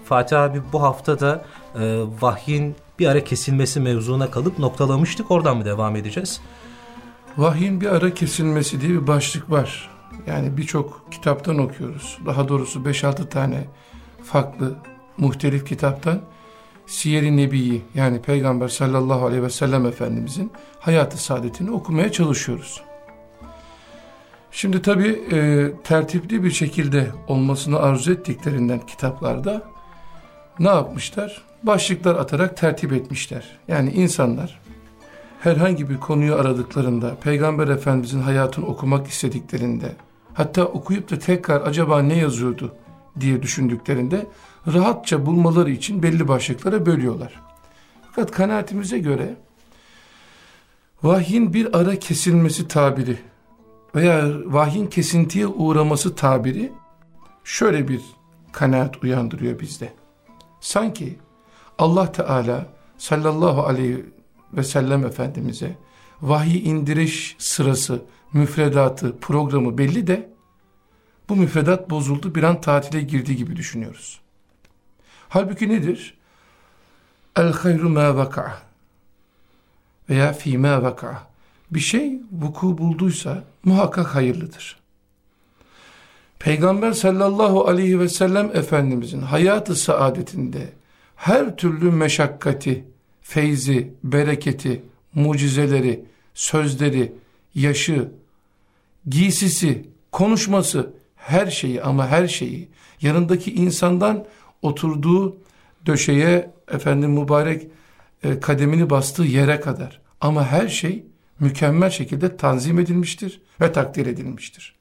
Fatih abi bu hafta da vahyin bir ara kesilmesi mevzuna kalıp noktalamıştık. Oradan mı devam edeceğiz? Vahyin bir ara kesilmesi diye bir başlık var. Yani birçok kitaptan okuyoruz. Daha doğrusu 5-6 tane farklı muhtelif kitaptan Siyer-i Nebi'yi, yani Peygamber sallallahu aleyhi ve sellem Efendimizin hayatı saadetini okumaya çalışıyoruz. Şimdi tabii tertipli bir şekilde olmasını arzu ettiklerinden kitaplarda ne yapmışlar? Başlıklar atarak tertip etmişler. Yani insanlar herhangi bir konuyu aradıklarında, Peygamber Efendimizin hayatını okumak istediklerinde, hatta okuyup da tekrar acaba ne yazıyordu diye düşündüklerinde rahatça bulmaları için belli başlıklara bölüyorlar. Fakat kanaatimize göre vahyin bir ara kesilmesi tabiri veya vahyin kesintiye uğraması tabiri şöyle bir kanaat uyandırıyor bizde. Sanki Allah Teala sallallahu aleyhi ve sellem Efendimiz'e vahiy indiriş sırası, müfredatı, programı belli de bu müfredat bozuldu, bir an tatile girdi gibi düşünüyoruz. Halbuki nedir? El hayru ma vaka veya fi ma vaka. Bir şey vuku bulduysa muhakkak hayırlıdır. Peygamber sallallahu aleyhi ve sellem Efendimizin hayatı saadetinde her türlü meşakkati, feyzi, bereketi, mucizeleri, sözleri, yaşı, giysisi, konuşması, her şeyi ama her şeyi, yanındaki insandan oturduğu döşeye, mübarek kademini bastığı yere kadar, ama her şey mükemmel şekilde tanzim edilmiştir ve takdir edilmiştir.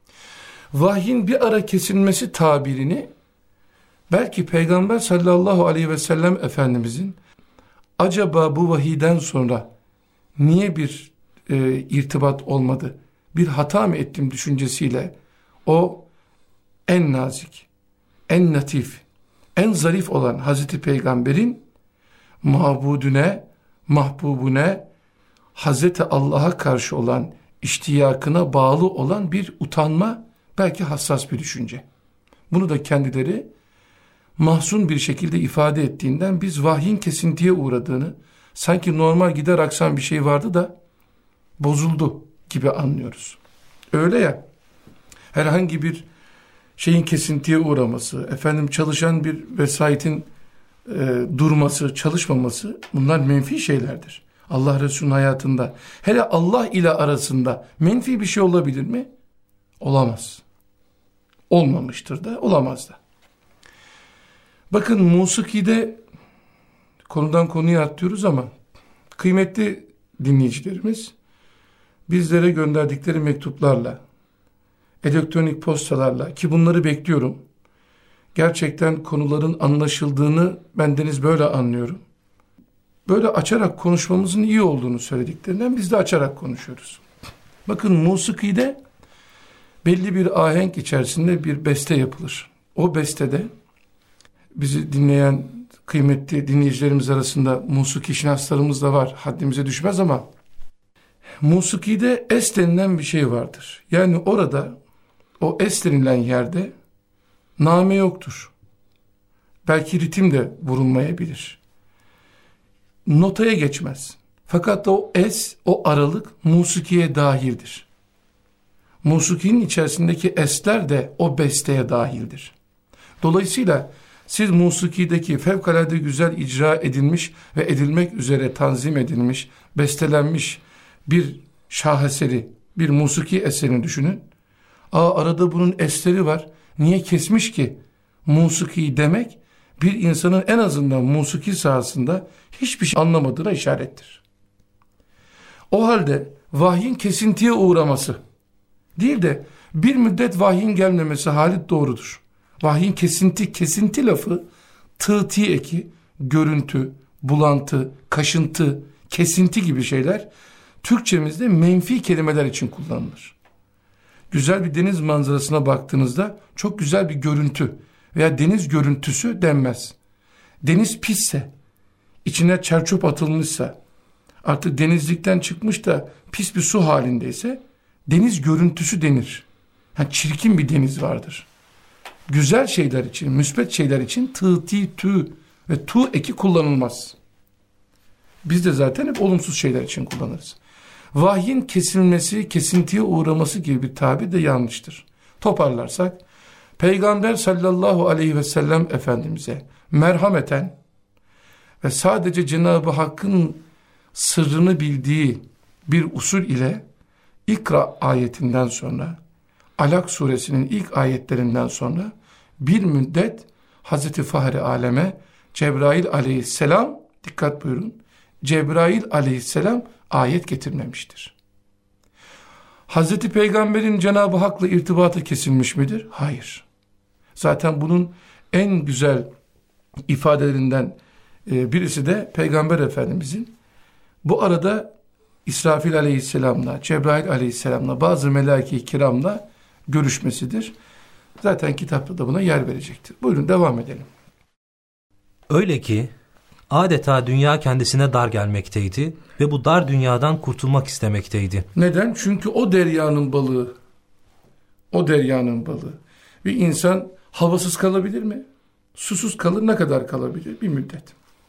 Vahyin bir ara kesilmesi tabirini belki Peygamber sallallahu aleyhi ve sellem Efendimizin acaba bu vahiyden sonra niye bir irtibat olmadı, bir hata mı ettim düşüncesiyle o en nazik, en latif, en zarif olan Hazreti Peygamber'in mabudune, mahbubune, Hazreti Allah'a karşı olan iştiyakına bağlı olan bir utanma, belki hassas bir düşünce. Bunu da kendileri mahzun bir şekilde ifade ettiğinden biz vahyin kesintiye uğradığını, sanki normal gider aksan bir şey vardı da bozuldu gibi anlıyoruz. Öyle ya, herhangi bir şeyin kesintiye uğraması, çalışan bir vesayetin durması, çalışmaması, bunlar menfi şeylerdir. Allah Resulü'nün hayatında, hele Allah ile arasında menfi bir şey olabilir mi? Olamaz. Olmamıştır da, olamaz da. Bakın musikide konudan konuya atlıyoruz ama kıymetli dinleyicilerimiz bizlere gönderdikleri mektuplarla, elektronik postalarla, ki bunları bekliyorum. Gerçekten konuların anlaşıldığını bendeniz böyle anlıyorum. Böyle açarak konuşmamızın iyi olduğunu söylediklerinden biz de açarak konuşuyoruz. Bakın musikide belli bir ahenk içerisinde bir beste yapılır. O bestede bizi dinleyen kıymetli dinleyicilerimiz arasında musiki şinaslarımız da var. Haddimize düşmez ama musikide es denilen bir şey vardır. Yani orada o es denilen yerde name yoktur. Belki ritim de vurulmayabilir. Notaya geçmez. Fakat o es, o aralık musikiye dahildir. Musikinin içerisindeki esler de o besteye dahildir. Dolayısıyla siz musikideki fevkalade güzel icra edilmiş ve edilmek üzere tanzim edilmiş, bestelenmiş bir şaheseri, bir musiki eserini düşünün. Arada bunun esleri var. Niye kesmiş ki? Musiki demek bir insanın en azından musiki sahasında hiçbir şey anlamadığına işarettir. O halde vahyin kesintiye uğraması değil de bir müddet vahyin gelmemesi hali doğrudur. Vahyin kesinti lafı tığ eki, görüntü, bulantı, kaşıntı, kesinti gibi şeyler Türkçemizde menfi kelimeler için kullanılır. Güzel bir deniz manzarasına baktığınızda çok güzel bir görüntü veya deniz görüntüsü denmez. Deniz pisse, içine çerçöp atılmışsa, artık denizlikten çıkmış da pis bir su halindeyse deniz görüntüsü denir. Yani çirkin bir deniz vardır. güzel şeyler için, müsbet şeyler için tı, ti, tü ve tu eki kullanılmaz. Biz de zaten hep olumsuz şeyler için kullanırız. Vahyin kesilmesi, kesintiye uğraması gibi bir tabir de yanlıştır. Toparlarsak, Peygamber sallallahu aleyhi ve sellem Efendimiz'e merhameten ve sadece Cenab-ı Hakk'ın sırrını bildiği bir usul ile İkra ayetinden sonra, Alak suresinin ilk ayetlerinden sonra bir müddet Hazreti Fahri Aleme Cebrail aleyhisselam, dikkat buyurun, Cebrail aleyhisselam ayet getirmemiştir. Hazreti Peygamber'in Cenab-ı Hak'la irtibatı kesilmiş midir? Hayır. Zaten bunun en güzel ifadelerinden birisi de Peygamber Efendimizin bu arada İsrafil aleyhisselamla, Cebrail aleyhisselamla, bazı melaike-i kiramla görüşmesidir. Zaten kitapta da buna yer verecektir. Buyurun devam edelim. Öyle ki adeta dünya kendisine dar gelmekteydi ve bu dar dünyadan kurtulmak istemekteydi. Neden? Çünkü o deryanın balığı. Bir insan havasız kalabilir mi? Susuz kalır, ne kadar kalabilir? Bir müddet.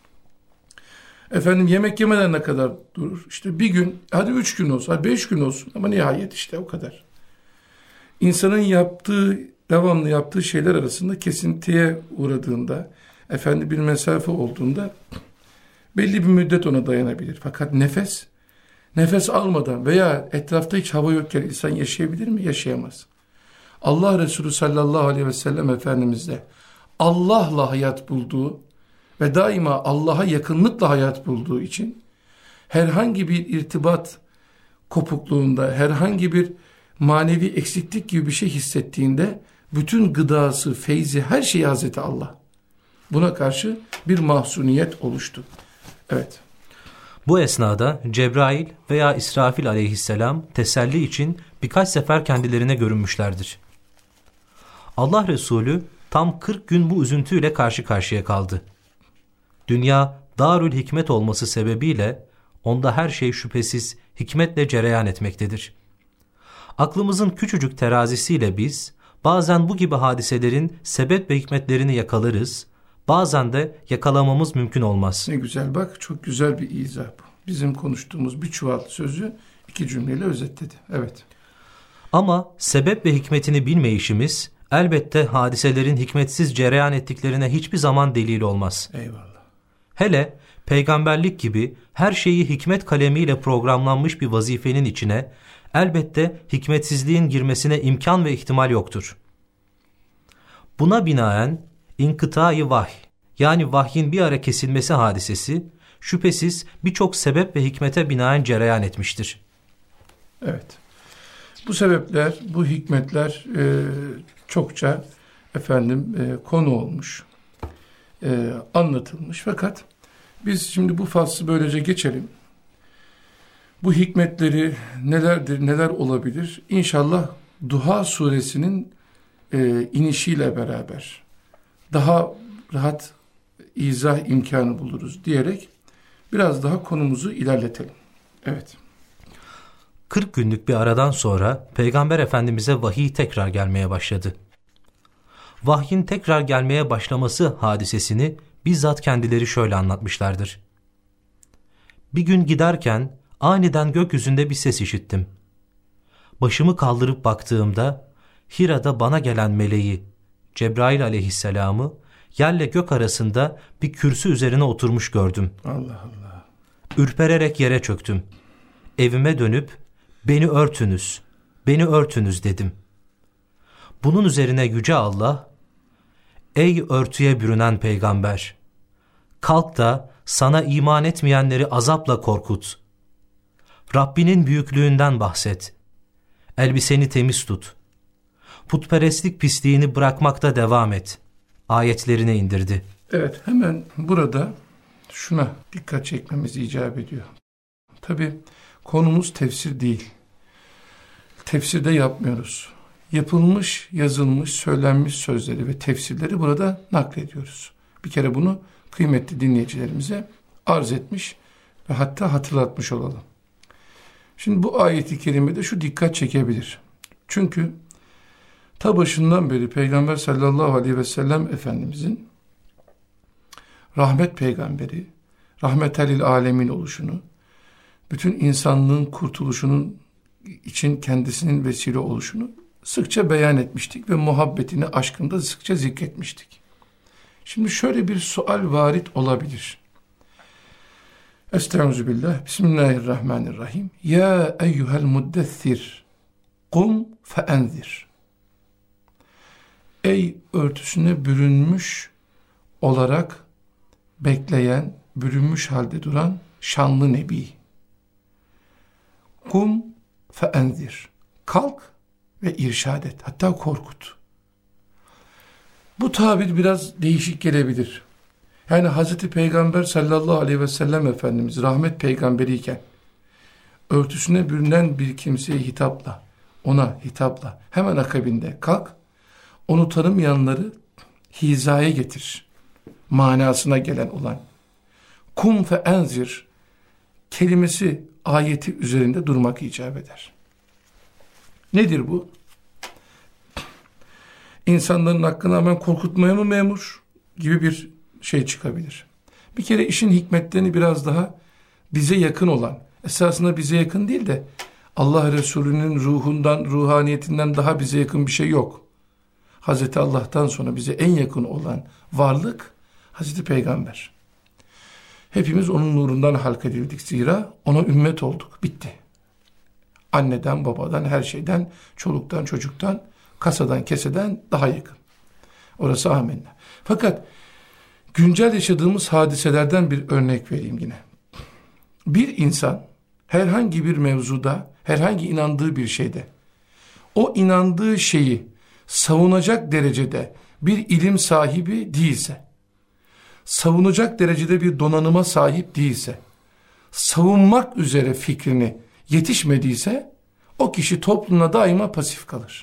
Efendim yemek yemeden ne kadar durur? İşte bir gün, hadi 3 gün olsun, hadi 5 gün olsun ama nihayet işte o kadar. İnsanın devamlı yaptığı şeyler arasında kesintiye uğradığında, bir mesafe olduğunda belli bir müddet ona dayanabilir. Fakat nefes almadan veya etrafta hiç hava yokken insan yaşayabilir mi? Yaşayamaz. Allah Resulü sallallahu aleyhi ve sellem Efendimiz de Allah'la hayat bulduğu ve daima Allah'a yakınlıkla hayat bulduğu için herhangi bir irtibat kopukluğunda, herhangi bir manevi eksiklik gibi bir şey hissettiğinde bütün gıdası, feyzi, her şeyi Hazreti Allah. Buna karşı bir mahzuniyet oluştu. Evet. Bu esnada Cebrail veya İsrafil aleyhisselam teselli için birkaç sefer kendilerine görünmüşlerdir. Allah Resulü tam 40 gün bu üzüntüyle karşı karşıya kaldı. Dünya darül hikmet olması sebebiyle onda her şey şüphesiz hikmetle cereyan etmektedir. Aklımızın küçücük terazisiyle biz bazen bu gibi hadiselerin sebep ve hikmetlerini yakalarız, bazen de yakalamamız mümkün olmaz. Ne güzel, bak çok güzel bir izah bu. Bizim konuştuğumuz bir çuval sözü 2 cümleyle özetledi. Evet. Ama sebep ve hikmetini bilmeyişimiz elbette hadiselerin hikmetsiz cereyan ettiklerine hiçbir zaman delil olmaz. Eyvallah. Hele peygamberlik gibi her şeyi hikmet kalemiyle programlanmış bir vazifenin içine elbette hikmetsizliğin girmesine imkan ve ihtimal yoktur. Buna binaen inkıta-i vahy, yani vahyin bir ara kesilmesi hadisesi şüphesiz birçok sebep ve hikmete binaen cereyan etmiştir. Evet. Bu sebepler, bu hikmetler çokça konu olmuş, anlatılmış. Fakat biz şimdi bu faslı böylece geçelim. Bu hikmetleri nelerdir, neler olabilir? İnşallah Duha suresinin inişiyle beraber daha rahat izah imkanı buluruz diyerek biraz daha konumuzu ilerletelim. Evet. 40 günlük bir aradan sonra Peygamber Efendimiz'e vahiy tekrar gelmeye başladı. Vahyin tekrar gelmeye başlaması hadisesini bizzat kendileri şöyle anlatmışlardır. Bir gün giderken aniden gökyüzünde bir ses işittim. Başımı kaldırıp baktığımda Hira'da bana gelen meleği Cebrail aleyhisselamı yerle gök arasında bir kürsü üzerine oturmuş gördüm. Allah Allah. Ürpererek yere çöktüm. Evime dönüp beni örtünüz dedim. Bunun üzerine Yüce Allah, ey örtüye bürünen peygamber, kalk da sana iman etmeyenleri azapla korkut. Rabbinin büyüklüğünden bahset. Elbiseni temiz tut. Putperestlik pisliğini bırakmakta devam et. Ayetlerini indirdi. Evet, hemen burada şuna dikkat çekmemiz icap ediyor. Tabii konumuz tefsir değil. Tefsirde yapmıyoruz. Yapılmış, yazılmış, söylenmiş sözleri ve tefsirleri burada naklediyoruz. Bir kere bunu kıymetli dinleyicilerimize arz etmiş ve hatta hatırlatmış olalım. Şimdi bu ayet-i kerimede şu dikkat çekebilir. Çünkü Ta başından beri Peygamber sallallahu aleyhi ve sellem Efendimizin rahmet peygamberi, rahmetel alemin oluşunu, bütün insanlığın kurtuluşunun için kendisinin vesile oluşunu sıkça beyan etmiştik ve muhabbetini, aşkını da sıkça zikretmiştik. Şimdi şöyle bir sual varit olabilir. Estağfirullah. Bismillahirrahmanirrahim. Ya eyyuhel muddessir kum feenzir. Ey örtüsüne bürünmüş olarak bekleyen, bürünmüş halde duran şanlı Nebi. Kum feenzir. Kalk ve irşad et. Hatta korkut. Bu tabir biraz değişik gelebilir. Yani Hazreti Peygamber sallallahu aleyhi ve sellem Efendimiz rahmet peygamberiyken örtüsüne bürünen bir kimseye hitapla, ona hitapla hemen akabinde kalk, onu tanımayanları hizaya getir manasına gelen olan kum fe enzir kelimesi ayeti üzerinde durmak icap eder. Nedir bu? İnsanların hakkını hemen korkutmaya mı memur gibi bir şey çıkabilir. Bir kere işin hikmetlerini biraz daha bize yakın olan, esasında bize yakın değil de Allah Resulü'nün ruhundan, ruhaniyetinden daha bize yakın bir şey yok. Hazreti Allah'tan sonra bize en yakın olan varlık Hazreti Peygamber. Hepimiz onun nurundan halkedildik, zira ona ümmet olduk. Bitti. Anneden, babadan, her şeyden, çoluktan, çocuktan, kasadan, keseden daha yakın. Orası amenna. Fakat güncel yaşadığımız hadiselerden bir örnek vereyim yine. Bir insan herhangi bir mevzuda, herhangi inandığı bir şeyde, o inandığı şeyi savunacak derecede bir ilim sahibi değilse, savunacak derecede bir donanıma sahip değilse, savunmak üzere fikrini yetişmediyse, o kişi toplumda daima pasif kalır.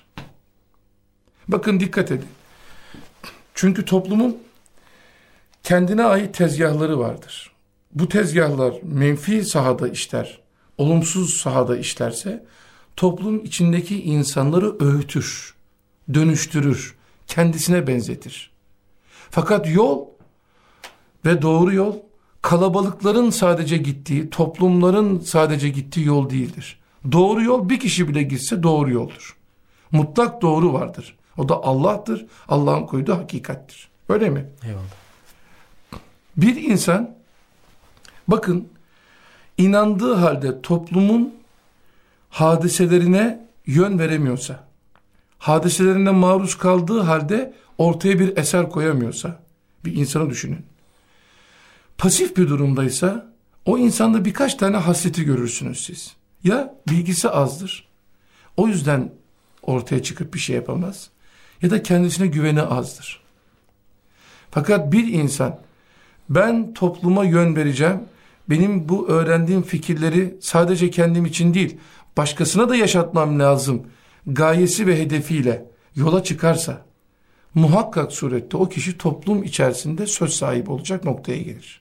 Bakın dikkat edin. Çünkü toplumun kendine ait tezgahları vardır. Bu tezgahlar menfi sahada işler, olumsuz sahada işlerse, toplum içindeki insanları öğütür, dönüştürür, kendisine benzetir. Fakat yol ve doğru yol, kalabalıkların sadece gittiği, toplumların sadece gittiği yol değildir. Doğru yol bir kişi bile gitse doğru yoldur. Mutlak doğru vardır. O da Allah'tır. Allah'ın koyduğu hakikattir. Öyle mi? Eyvallah. Bir insan, bakın, inandığı halde toplumun hadiselerine yön veremiyorsa, hadiselerine maruz kaldığı halde ortaya bir eser koyamıyorsa, bir insanı düşünün. Pasif bir durumdaysa, o insanda birkaç tane hasleti görürsünüz siz. Ya bilgisi azdır, o yüzden ortaya çıkıp bir şey yapamaz, ya da kendisine güveni azdır. Fakat bir insan, ben topluma yön vereceğim, benim bu öğrendiğim fikirleri sadece kendim için değil, başkasına da yaşatmam lazım gayesi ve hedefiyle yola çıkarsa, muhakkak surette o kişi toplum içerisinde söz sahibi olacak noktaya gelir.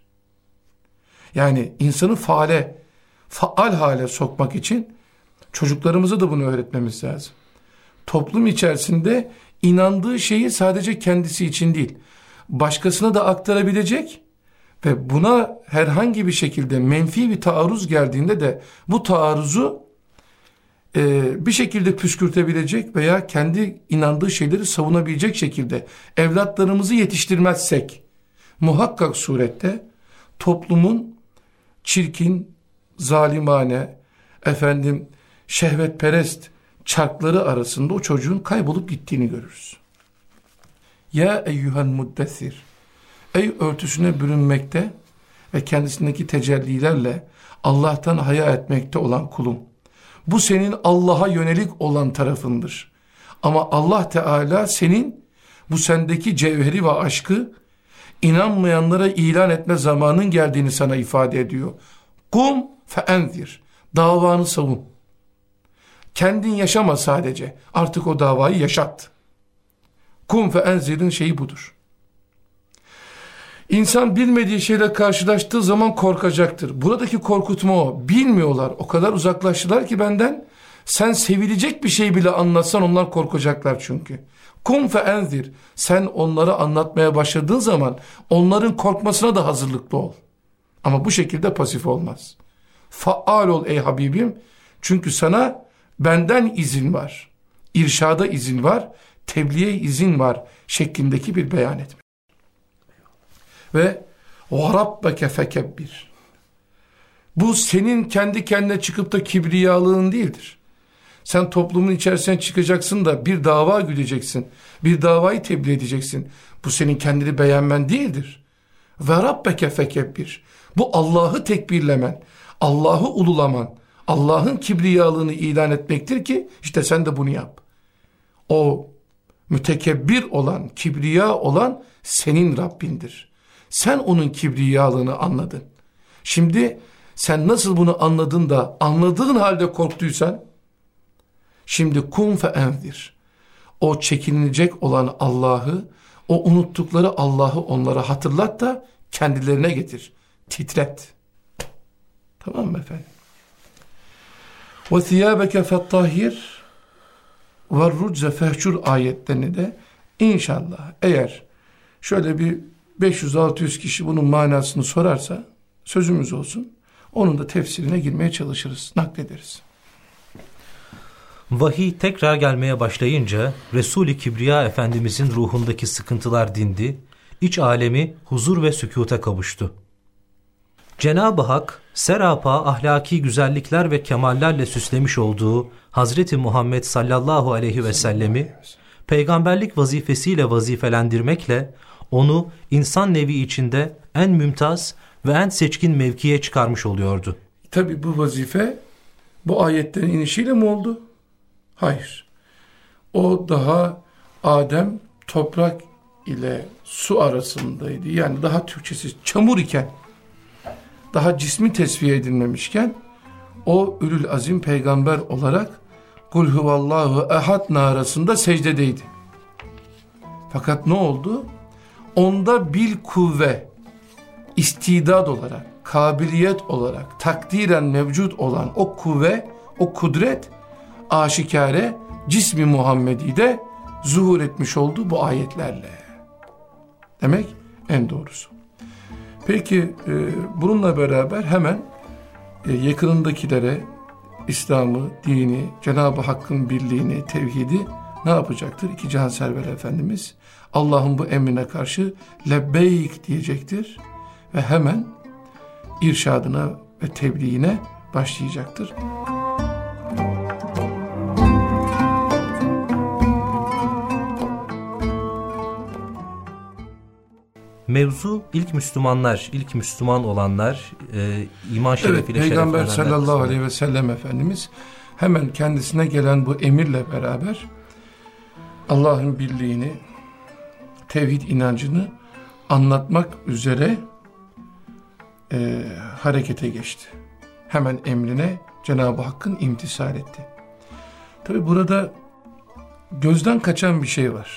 Yani insanı faal hale sokmak için çocuklarımıza da bunu öğretmemiz lazım. Toplum içerisinde inandığı şeyi sadece kendisi için değil, başkasına da aktarabilecek ve buna herhangi bir şekilde menfi bir taarruz geldiğinde de bu taarruzu bir şekilde püskürtebilecek veya kendi inandığı şeyleri savunabilecek şekilde evlatlarımızı yetiştirmezsek, muhakkak surette toplumun çirkin, zalimane, şehvetperest çarkları arasında o çocuğun kaybolup gittiğini görürüz. Ya eyyuhel muddessir, ey örtüsüne bürünmekte ve kendisindeki tecellilerle Allah'tan haya etmekte olan kulum. Bu senin Allah'a yönelik olan tarafındır. Ama Allah Teala senin bu sendeki cevheri ve aşkı inanmayanlara ilan etme zamanın geldiğini sana ifade ediyor. Kum feenzir, davanı savun. Kendin yaşama sadece, artık o davayı yaşat. Kum feenzir'in şeyi budur. İnsan bilmediği şeyle karşılaştığı zaman korkacaktır. Buradaki korkutma o. Bilmiyorlar. O kadar uzaklaştılar ki benden, Sen sevilecek bir şey bile anlatsan onlar korkacaklar çünkü. Kum fe enzir. Sen onlara anlatmaya başladığın zaman onların korkmasına da hazırlıklı ol. Ama bu şekilde pasif olmaz. Faal ol ey Habibim. Çünkü sana benden izin var. İrşada izin var. Tebliğe izin var şeklindeki bir beyan etme. Ve وَرَبَّكَ فَكَبِّرْ. Bu senin kendi kendine çıkıp da kibriyalığın değildir. Sen toplumun içerisine çıkacaksın da bir dava güdeceksin. Bir davayı tebliğ edeceksin. Bu senin kendini beğenmen değildir. وَرَبَّكَ فَكَبِّرْ. Bu Allah'ı tekbirlemen, Allah'ı ululaman, Allah'ın kibriyalığını ilan etmektir ki işte sen de bunu yap. O mütekebbir olan, kibriya olan senin Rabbindir. Sen onun kibriyalığını anladın. Şimdi sen nasıl bunu anladın da anladığın halde korktuysan, şimdi kum fe enzir. O çekinilecek olan Allah'ı, o unuttukları Allah'ı onlara hatırlat da kendilerine getir. Titret. Tamam mı efendim? وَثِيَابَكَ فَالطَّهِيرِ وَالرُّجْزَ فَهْشُرْ ayetlerini de inşallah eğer şöyle bir 500-600 kişi bunun manasını sorarsa sözümüz olsun. Onun da tefsirine girmeye çalışırız, naklederiz. Vahiy tekrar gelmeye başlayınca Resul-i Kibriya Efendimizin ruhundaki sıkıntılar dindi, iç alemi huzur ve sükuta kavuştu. Cenab-ı Hak serapa ahlaki güzellikler ve kemallerle süslemiş olduğu Hazreti Muhammed sallallahu aleyhi ve sellemi peygamberlik vazifesiyle vazifelendirmekle onu insan nevi içinde en mümtaz ve en seçkin mevkiye çıkarmış oluyordu. Tabi bu vazife bu ayetlerin inişiyle mi oldu? Hayır. O daha Adem toprak ile su arasındaydı. Yani daha Türkçesi çamur iken, daha cismi tesviye edilmemişken o ülül azim peygamber olarak kul huvallahu ehad narasında secdedeydi. Fakat ne oldu? Onda bil kuvve, istidad olarak, kabiliyet olarak, takdiren mevcut olan o kuvve, o kudret aşikare cismi Muhammedi'de zuhur etmiş oldu bu ayetlerle. Demek en doğrusu. Peki bununla beraber hemen yakınındakilere İslam'ı, dini, Cenab-ı Hakk'ın birliğini, tevhidi ne yapacaktır? İki Cihan Serveri Efendimiz Allah'ın bu emrine karşı lebbeyk diyecektir ve hemen irşadına ve tebliğine başlayacaktır. Mevzu ilk Müslümanlar, ilk Müslüman olanlar, iman şerefiyle Peygamber sallallahu aleyhi ve sellem Efendimiz hemen kendisine gelen bu emirle beraber Allah'ın birliğini, tevhid inancını anlatmak üzere harekete geçti. Hemen emrine Cenab-ı Hakk'ın imtisal etti. Tabi burada gözden kaçan bir şey var.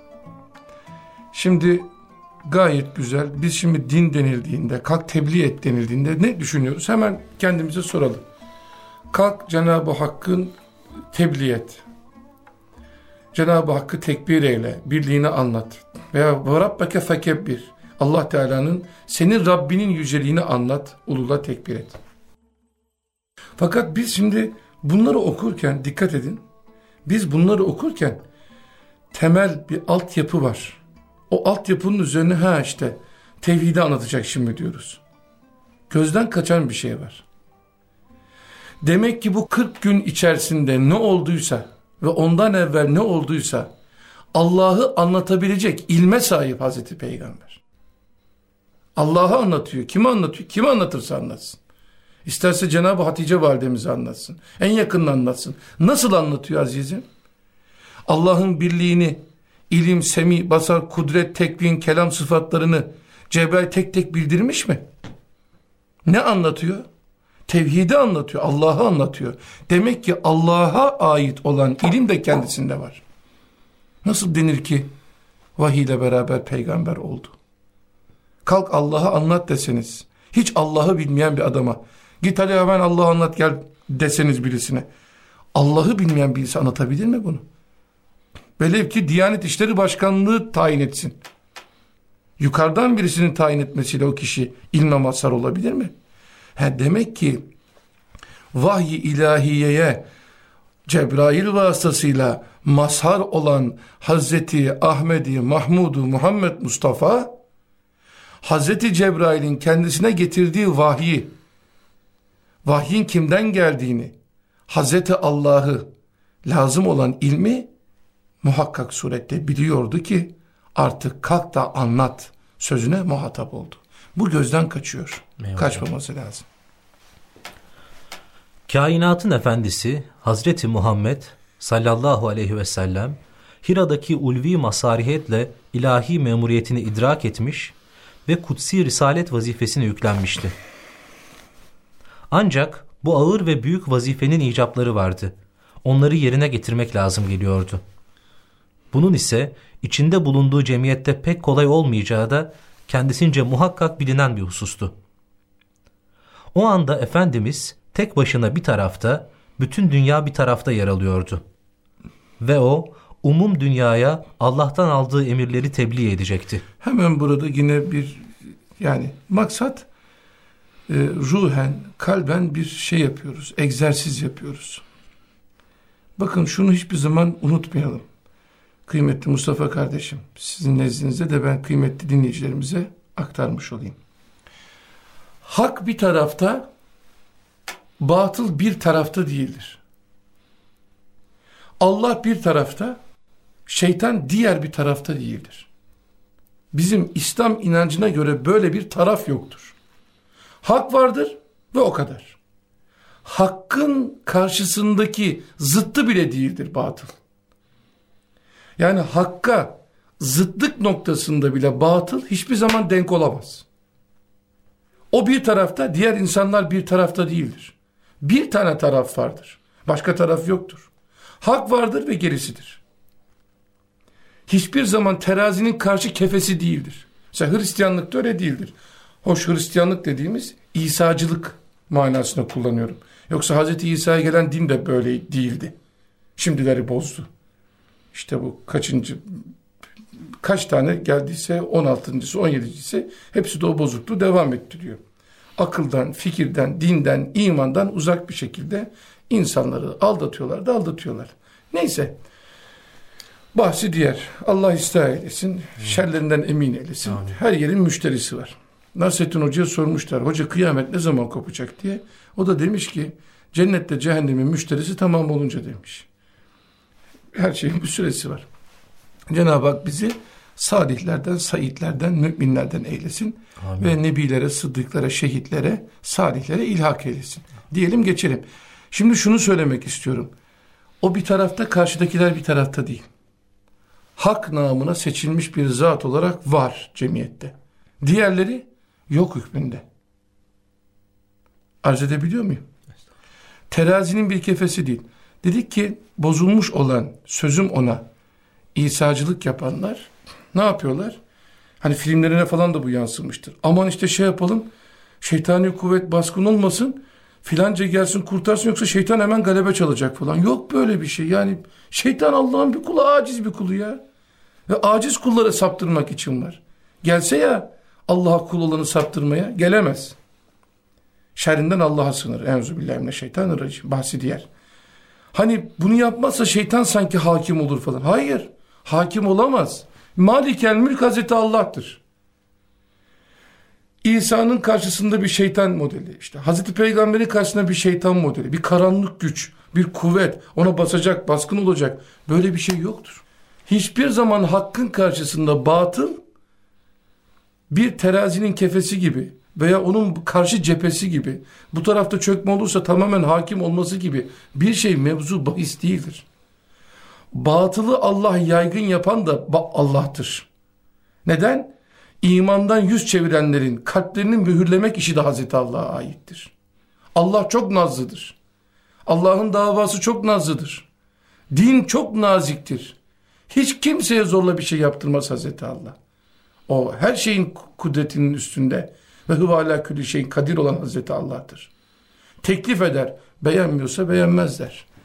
Şimdi gayet güzel. Biz şimdi din denildiğinde, kalk tebliğ et denildiğinde ne düşünüyoruz? Hemen kendimize soralım. Kalk Cenab-ı Hakk'ın tebliğ et. Cenab-ı Hakk'ı tekbir eyle, birliğini anlat. Veya وَرَبَّكَ فَكَبِّرْ. Allah Teala'nın, senin Rabbinin yüceliğini anlat, ulula tekbir et. Fakat biz şimdi bunları okurken, dikkat edin, biz bunları okurken temel bir altyapı var. O altyapının üzerine işte tevhidi anlatacak şimdi diyoruz. Gözden kaçan bir şey var. Demek ki bu 40 gün içerisinde ne olduysa ve ondan evvel ne olduysa Allah'ı anlatabilecek ilme sahip Hazreti Peygamber. Allah'ı anlatıyor. Kimi anlatıyor? Kimi anlatırsa anlatsın. İsterse Cenab-ı Hatice validemizi anlatsın. En yakınını anlatsın. Nasıl anlatıyor azizim? Allah'ın birliğini, İlim, semi, basar, kudret, tekvin, kelam sıfatlarını Cebrail tek tek bildirmiş mi? Ne anlatıyor? Tevhidi anlatıyor, Allah'ı anlatıyor. Demek ki Allah'a ait olan ilim de kendisinde var. Nasıl denir ki vahiy ile beraber peygamber oldu? Kalk Allah'ı anlat deseniz, hiç Allah'ı bilmeyen bir adama, git hadi hemen Allah'ı anlat gel deseniz birisine, Allah'ı bilmeyen bir insan anlatabilir mi bunu? Velev ki Diyanet İşleri Başkanlığı tayin etsin. Yukarıdan birisinin tayin etmesiyle o kişi ilme mazhar olabilir mi? Demek ki vahiy-i ilahiyeye Cebrail vasıtasıyla mazhar olan Hazreti Ahmedi Mahmudu Muhammed Mustafa, Hazreti Cebrail'in kendisine getirdiği vahyin kimden geldiğini, Hazreti Allah'ı, lazım olan ilmi muhakkak surette biliyordu ki artık kalk da anlat sözüne muhatap oldu. Bu gözden kaçıyor. Eyvallah. Kaçmaması lazım. Kainatın efendisi Hazreti Muhammed sallallahu aleyhi ve sellem Hira'daki ulvi masariyetle ilahi memuriyetini idrak etmiş ve kutsi risalet vazifesine yüklenmişti. Ancak bu ağır ve büyük vazifenin icapları vardı. Onları yerine getirmek lazım geliyordu. Bunun ise içinde bulunduğu cemiyette pek kolay olmayacağı da kendisince muhakkak bilinen bir husustu. O anda Efendimiz tek başına bir tarafta, bütün dünya bir tarafta yer alıyordu. Ve o, umum dünyaya Allah'tan aldığı emirleri tebliğ edecekti. Hemen burada yine bir, maksat ruhen, kalben bir şey yapıyoruz, egzersiz yapıyoruz. Bakın şunu hiçbir zaman unutmayalım. Kıymetli Mustafa kardeşim, sizin nezdinizde de ben kıymetli dinleyicilerimize aktarmış olayım. Hak bir tarafta, batıl bir tarafta değildir. Allah bir tarafta, şeytan diğer bir tarafta değildir. Bizim İslam inancına göre böyle bir taraf yoktur. Hak vardır ve o kadar. Hakkın karşısındaki zıttı bile değildir batıl. Yani hakka zıtlık noktasında bile batıl hiçbir zaman denk olamaz. O bir tarafta, diğer insanlar bir tarafta değildir. Bir tane taraf vardır. Başka taraf yoktur. Hak vardır ve gerisidir. Hiçbir zaman terazinin karşı kefesi değildir. Mesela Hristiyanlık da öyle değildir. Hoş, Hristiyanlık dediğimiz İsa'cılık manasına kullanıyorum. Yoksa Hz. İsa'ya gelen din de böyle değildi. Şimdileri bozdu. İşte bu kaç tane geldiyse 16.'sı 17.'si hepsi de o bozukluğu devam ettiriyor. Akıldan, fikirden, dinden, imandan uzak bir şekilde insanları aldatıyorlar. Neyse. Bahsi diğer. Allah ıslah eylesin. Şerlerinden emin eylesin. Amin. Her yerin müşterisi var. Nasrettin Hoca'ya sormuşlar. Hoca kıyamet ne zaman kopacak diye. O da demiş ki cennette cehennemin müşterisi tamam olunca demiş. Her şeyin bir süresi var. Cenab-ı Hak bizi salihlerden, saidlerden, müminlerden eylesin. Amin. Ve nebilere, sıddıklara, şehitlere, salihlere ilhak eylesin. Diyelim geçelim. Şimdi şunu söylemek istiyorum. O bir tarafta, karşıdakiler bir tarafta değil. Hak namına seçilmiş bir zat olarak var cemiyette. Diğerleri yok hükmünde. Arz edebiliyor muyum? Terazinin bir kefesi değil. Dedik ki bozulmuş olan, sözüm ona, İsa'cılık yapanlar ne yapıyorlar? Hani filmlerine falan da bu yansımıştır. Aman işte şey yapalım, şeytani kuvvet baskın olmasın, filanca gelsin kurtarsın yoksa şeytan hemen galebe çalacak falan. Yok böyle bir şey. Yani şeytan Allah'ın bir kulu, aciz bir kulu ya. Ve aciz kulları saptırmak için var. Gelse ya Allah'a kul olanı saptırmaya gelemez. Şerrinden Allah'a sığınır. Euzubillahimineşşeytanirracim. Bahsi diğer. Hani bunu yapmazsa şeytan sanki hakim olur falan. Hayır. Hakim olamaz. Malikel mülk Hazreti Allah'tır. İsa'nın karşısında bir şeytan modeli. İşte Hazreti Peygamber'in karşısında bir şeytan modeli. Bir karanlık güç, bir kuvvet. Ona basacak, baskın olacak. Böyle bir şey yoktur. Hiçbir zaman hakkın karşısında batıl bir terazinin kefesi gibi veya onun karşı cephesi gibi, bu tarafta çökme olursa tamamen hakim olması gibi bir şey mevzu bahis değildir. Batılı Allah yaygın yapan da Allah'tır. Neden? İmandan yüz çevirenlerin kalplerini mühürlemek işi de Hazreti Allah'a aittir. Allah çok nazlıdır. Allah'ın davası çok nazlıdır. Din çok naziktir. Hiç kimseye zorla bir şey yaptırmaz Hazreti Allah. O her şeyin kudretinin üstünde ve huve alâ külli şeyin kadir olan Hazreti Allah'tır. Teklif eder, beğenmiyorsa beğenmez der.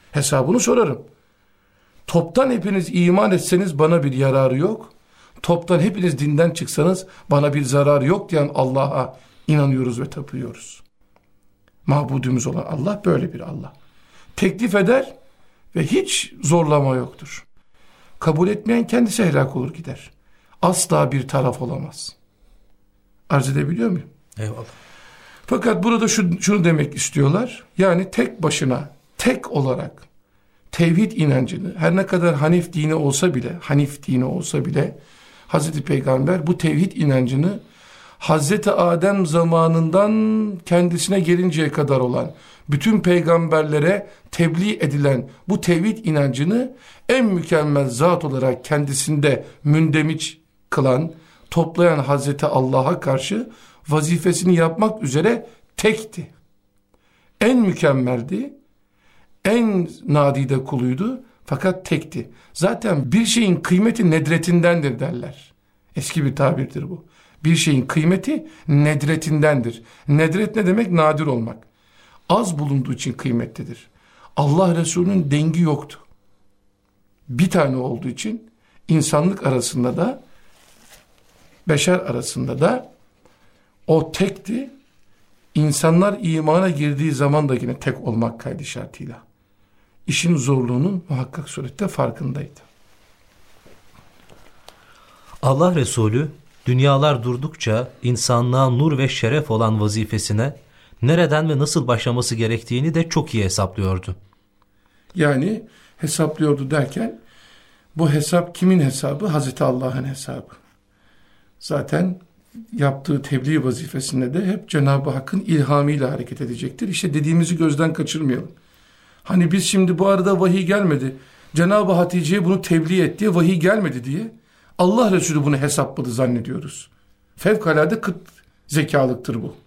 Hesabını sorarım. Toptan hepiniz iman etseniz bana bir yararı yok. Toptan hepiniz dinden çıksanız bana bir zararı yok diyen Allah'a inanıyoruz ve tapıyoruz. Mabudumuz olan Allah böyle bir Allah. Teklif eder ve hiç zorlama yoktur. Kabul etmeyen kendisi helak olur gider. Asla bir taraf olamaz. Arz edebiliyor muyum? Eyvallah. Fakat burada şunu demek istiyorlar. Yani tek başına, tek olarak tevhid inancını, her ne kadar Hanif dini olsa bile Hazreti Peygamber bu tevhid inancını Hazreti Adem zamanından kendisine gelinceye kadar olan bütün peygamberlere tebliğ edilen bu tevhid inancını en mükemmel zat olarak kendisinde mündemiç kılan, toplayan Hazreti Allah'a karşı vazifesini yapmak üzere tekti. En mükemmeldi, en nadide kuluydu fakat tekti. Zaten bir şeyin kıymeti nedretindendir derler. Eski bir tabirdir bu. Bir şeyin kıymeti nedretindendir. Nedret ne demek? Nadir olmak. Az bulunduğu için kıymetlidir. Allah Resulü'nün dengi yoktu. Bir tane olduğu için insanlık arasında da, beşer arasında da o tekti. İnsanlar imana girdiği zaman da yine tek olmak kaydı şartıyla. İşin zorluğunun muhakkak surette farkındaydı. Allah Resulü dünyalar durdukça insanlığa nur ve şeref olan vazifesine nereden ve nasıl başlaması gerektiğini de çok iyi hesaplıyordu. Yani hesaplıyordu derken bu hesap kimin hesabı? Hazreti Allah'ın hesabı. Zaten yaptığı tebliğ vazifesinde de hep Cenab-ı Hakk'ın ilhamıyla hareket edecektir. İşte dediğimizi gözden kaçırmayalım. Hani biz şimdi bu arada vahiy gelmedi, Cenab-ı Hatice'ye bunu tebliğ et diye vahiy gelmedi diye Allah Resulü bunu hesapladı zannediyoruz. Fevkalade kıt zekalıktır bu.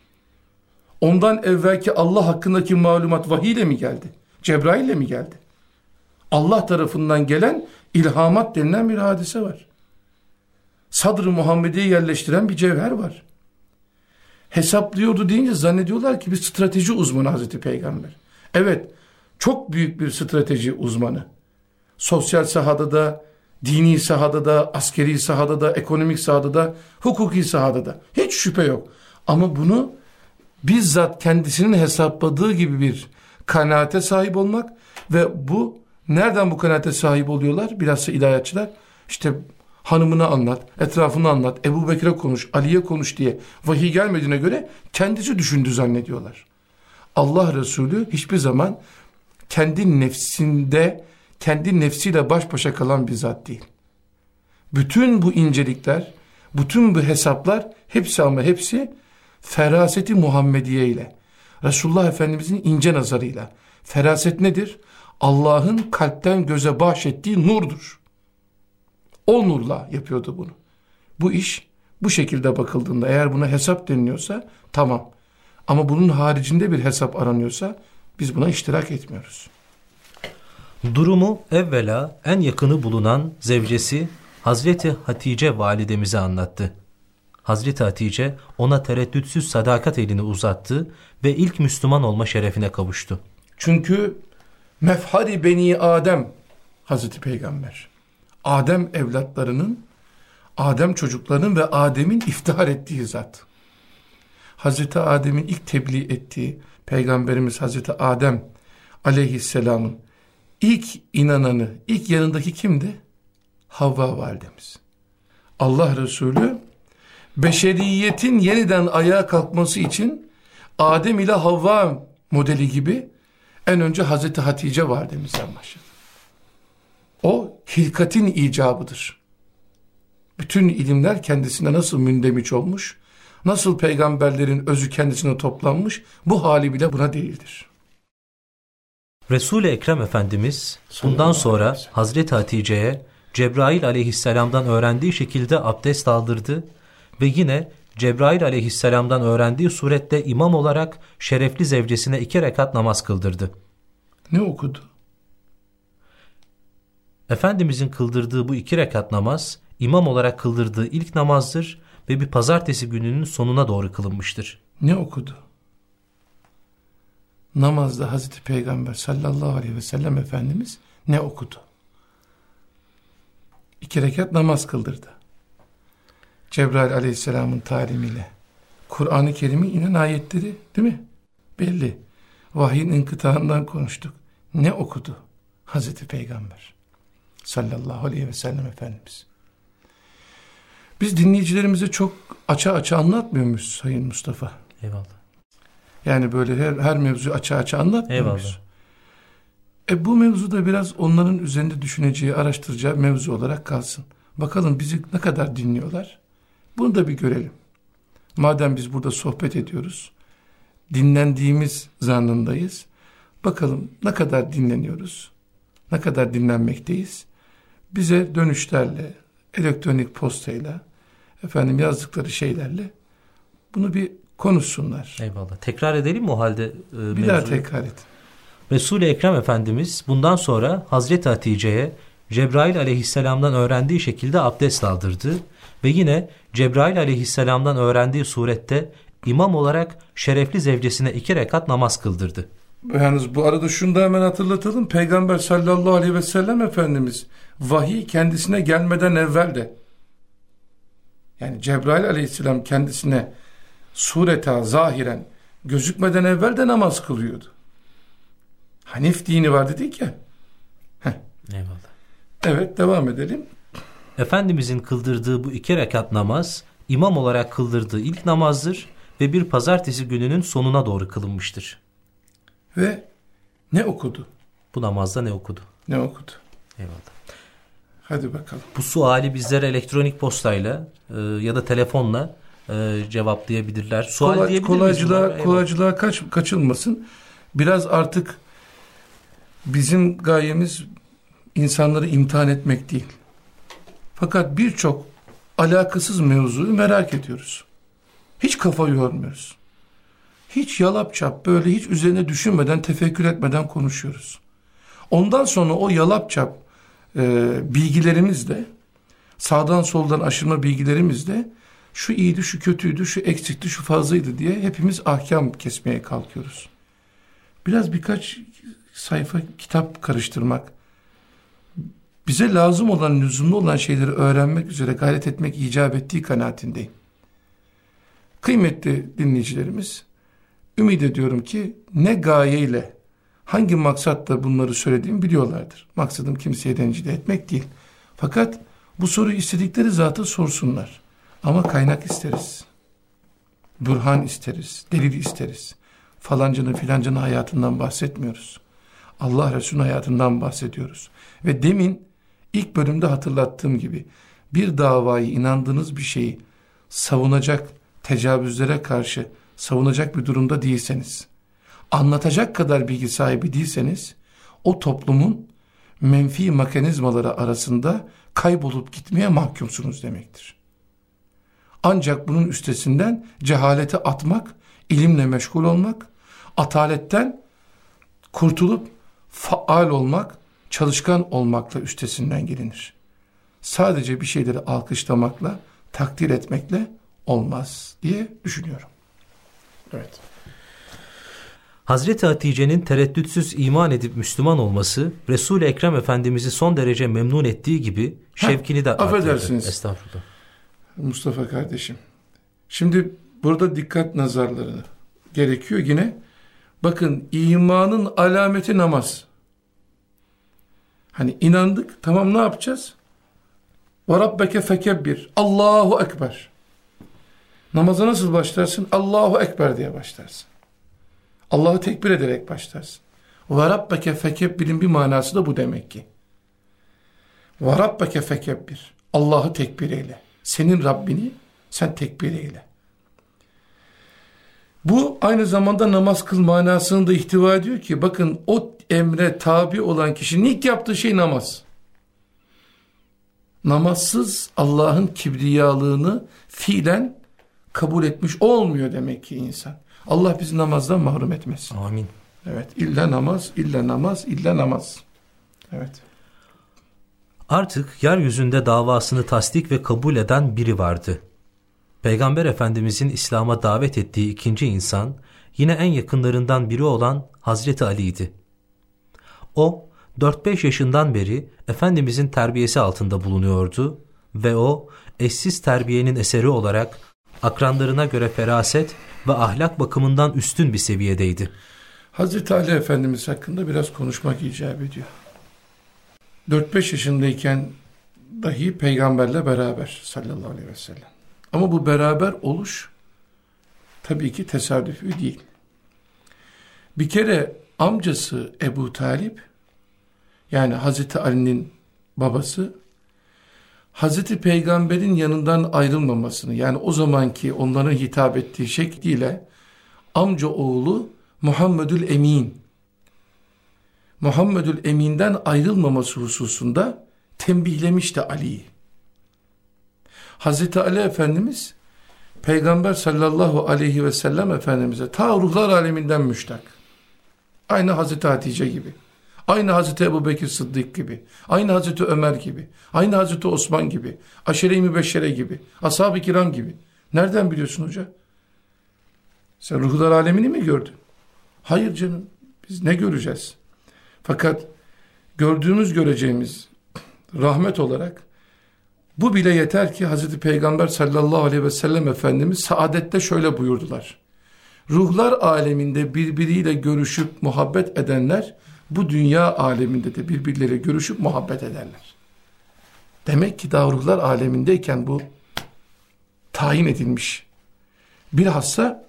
Ondan evvelki Allah hakkındaki malumat vahiy ile mi geldi? Cebrail ile mi geldi? Allah tarafından gelen ilhamat denilen bir hadise var. Sadr-ı Muhammedi'ye yerleştiren bir cevher var. Hesaplıyordu deyince zannediyorlar ki bir strateji uzmanı Hazreti Peygamber. Evet, çok büyük bir strateji uzmanı. Sosyal sahada da, dini sahada da, askeri sahada da, ekonomik sahada da, hukuki sahada da. Hiç şüphe yok. Ama bunu bizzat kendisinin hesapladığı gibi bir kanaate sahip olmak ve bu, nereden bu kanaate sahip oluyorlar? Bilhassa ilahiyatçılar, işte hanımına anlat, etrafını anlat, Ebu Bekir'e konuş, Ali'ye konuş diye vahiy gelmediğine göre kendisi düşündü zannediyorlar. Allah Resulü hiçbir zaman kendi nefsinde, kendi nefsiyle baş başa kalan bir zat değil. Bütün bu incelikler, bütün bu hesaplar hepsi feraseti Muhammediye ile, Resulullah Efendimizin ince nazarıyla. Feraset nedir? Allah'ın kalpten göze bahşettiği nurdur. O nurla yapıyordu bunu. Bu iş bu şekilde bakıldığında eğer buna hesap deniliyorsa tamam. Ama bunun haricinde bir hesap aranıyorsa biz buna iştirak etmiyoruz. Durumu evvela en yakını bulunan zevcesi Hazreti Hatice validemize anlattı. Hazreti Hatice ona tereddütsüz sadakat elini uzattı ve ilk Müslüman olma şerefine kavuştu. Çünkü mefhari beni Adem Hazreti Peygamber. Adem evlatlarının, Adem çocuklarının ve Adem'in iftihar ettiği zat. Hazreti Adem'in ilk tebliğ ettiği Peygamberimiz Hazreti Adem aleyhisselamın ilk inananı, ilk yanındaki kimdi? Havva validemiz. Allah Resulü beşeriyetin yeniden ayağa kalkması için Adem ile Havva modeli gibi en önce Hazreti Hatice validemizden başladı. O hilkatin icabıdır. Bütün ilimler kendisine nasıl mündemiç olmuş, nasıl peygamberlerin özü kendisine toplanmış, bu hali bile buna değildir. Resul-i Ekrem Efendimiz bundan sonra Hazreti Hatice'ye Cebrail aleyhisselamdan öğrendiği şekilde abdest aldırdı ve yine Cebrail aleyhisselamdan öğrendiği surette imam olarak şerefli zevcesine 2 rekat namaz kıldırdı. Ne okudu? Efendimizin kıldırdığı bu 2 rekat namaz, imam olarak kıldırdığı ilk namazdır ve bir pazartesi gününün sonuna doğru kılınmıştır. Ne okudu? namazda Hazreti Peygamber sallallahu aleyhi ve sellem Efendimiz ne okudu? 2 rekat namaz kıldırdı. Cebrail aleyhisselamın talimiyle. Kur'an-ı Kerim'in inen ayetleri değil mi? Belli. Vahyin inkıtağından konuştuk. Ne okudu Hazreti Peygamber sallallahu aleyhi ve sellem Efendimiz? Biz dinleyicilerimize çok açığa anlatmıyor muyuz Sayın Mustafa? Eyvallah. Yani böyle her mevzuyu açığa anlatmıyor Eyvallah. muyuz? Bu mevzu da biraz onların üzerinde düşüneceği, araştıracağı mevzu olarak kalsın. Bakalım bizi ne kadar dinliyorlar? Bunu da bir görelim. Madem biz burada sohbet ediyoruz, dinlendiğimiz zannındayız. Bakalım ne kadar dinleniyoruz, ne kadar dinlenmekteyiz. Bize dönüşlerle, elektronik postayla, yazdıkları şeylerle bunu bir konuşsunlar. Eyvallah. Tekrar edelim mi o halde bir daha tekrar et. Resul-i Ekrem Efendimiz bundan sonra Hazreti Hatice'ye Cebrail aleyhisselamdan öğrendiği şekilde abdest aldırdı ve yine Cebrail aleyhisselamdan öğrendiği surette imam olarak şerefli zevcesine 2 rekat namaz kıldırdı. Yalnız bu arada şunu da hemen hatırlatalım. Peygamber sallallahu aleyhi ve sellem Efendimiz vahiy kendisine gelmeden evvel de, yani Cebrail aleyhisselam kendisine sureta zahiren gözükmeden evvel de namaz kılıyordu. Hanif dini var dedik ya. Eyvallah. Evet, devam edelim. Efendimizin kıldırdığı bu 2 rekat namaz imam olarak kıldırdığı ilk namazdır ve bir pazartesi gününün sonuna doğru kılınmıştır. Ve ne okudu? Bu namazda ne okudu? Ne okudu? Eyvallah. Hadi bakalım. Bu suali bizlere elektronik postayla ya da telefonla cevaplayabilirler. Sual Kolaycılığa kaçılmasın. Biraz artık bizim gayemiz insanları imtihan etmek değil. Fakat birçok alakasız mevzuyu merak ediyoruz. Hiç kafa yormuyoruz. Hiç yalapçap böyle hiç üzerine düşünmeden, tefekkür etmeden konuşuyoruz. Ondan sonra o yalapçap bilgilerimizle, sağdan soldan aşırma bilgilerimizle şu iyiydi, şu kötüydü, şu eksikti, şu fazlaydı diye hepimiz ahkam kesmeye kalkıyoruz. Biraz birkaç sayfa kitap karıştırmak, bize lazım olan, lüzumlu olan şeyleri öğrenmek üzere gayret etmek icap ettiği kanaatindeyim. Kıymetli dinleyicilerimiz, ümit ediyorum ki ne gayeyle, hangi maksatla bunları söylediğimi biliyorlardır. Maksadım kimseye rencide etmek değil. Fakat bu soruyu istedikleri zatı sorsunlar. Ama kaynak isteriz. Burhan isteriz, delil isteriz. Falancının filancının hayatından bahsetmiyoruz. Allah Resulü'nün hayatından bahsediyoruz. Ve demin ilk bölümde hatırlattığım gibi bir davayı, inandığınız bir şeyi savunacak, tecavüzlere karşı savunacak bir durumda değilseniz, anlatacak kadar bilgi sahibi değilseniz, o toplumun menfi mekanizmaları arasında kaybolup gitmeye mahkumsunuz demektir. Ancak bunun üstesinden cehalete atmak, ilimle meşgul olmak, ataletten kurtulup faal olmak, çalışkan olmakla üstesinden gelinir. Sadece bir şeyleri alkışlamakla, takdir etmekle olmaz diye düşünüyorum. Evet. Hazreti Hatice'nin tereddütsüz iman edip Müslüman olması Resul-i Ekrem Efendimiz'i son derece memnun ettiği gibi şevkini de arttırdı. Affedersiniz. Estağfurullah. Mustafa kardeşim. Şimdi burada dikkat nazarları gerekiyor yine. Bakın, imanın alameti namaz. Hani inandık, tamam, ne yapacağız? Ve rabbeke fekebbir. Allahu Ekber. Namaza nasıl başlarsın? Allahu Ekber diye başlarsın. Allah'ı tekbir ederek başlarsın. Ve rabbeke fekebbir'in bir manası da bu demek ki. Ve rabbeke fekebbir. Allah'ı tekbir eyle. Senin Rabbini sen tekbir eyle. Bu aynı zamanda namaz kıl manasını da ihtiva ediyor ki, bakın, o emre tabi olan kişinin ilk yaptığı şey namaz. Namazsız Allah'ın kibriyalığını fiilen kabul etmiş olmuyor demek ki insan. Allah bizi namazdan mahrum etmesin. Amin. Evet, illa namaz, illa namaz, illa namaz. Evet. Artık yeryüzünde davasını tasdik ve kabul eden biri vardı. Peygamber Efendimizin İslam'a davet ettiği ikinci insan, yine en yakınlarından biri olan Hazreti Ali'ydi. O 4-5 yaşından beri Efendimizin terbiyesi altında bulunuyordu ve o eşsiz terbiyenin eseri olarak akranlarına göre feraset ve ahlak bakımından üstün bir seviyedeydi. Hazreti Ali Efendimiz hakkında biraz konuşmak icap ediyor. 4-5 yaşındayken dahi peygamberle beraber sallallahu aleyhi ve sellem. Ama bu beraber oluş tabii ki tesadüfi değil. Bir kere amcası Ebu Talip, yani Hazreti Ali'nin babası, Hazreti Peygamber'in yanından ayrılmamasını, yani o zamanki onların hitap ettiği şekliyle amca oğlu Muhammedül Emin, Muhammedül Emin'den ayrılmaması hususunda tembihlemişti Ali'yi. Hazreti Ali Efendimiz Peygamber sallallahu aleyhi ve sellem Efendimiz'e ta ruhlar aleminden müştak. Aynı Hazreti Hatice gibi, aynı Hazreti Ebubekir Sıddık gibi, aynı Hazreti Ömer gibi, aynı Hazreti Osman gibi, Aşere-i Mübeşşere gibi, Ashab-ı Kiram gibi. Nereden biliyorsun hoca? Sen ruhlar alemini mi gördün? Hayır canım, biz ne göreceğiz? Fakat göreceğimiz rahmet olarak bu bile yeter ki Hazreti Peygamber sallallahu aleyhi ve sellem Efendimiz saadette şöyle buyurdular. Ruhlar aleminde birbiriyle görüşüp muhabbet edenler bu dünya aleminde de birbirleriyle görüşüp muhabbet ederler. Demek ki daha ruhlar alemindeyken bu tayin edilmiş. Bilhassa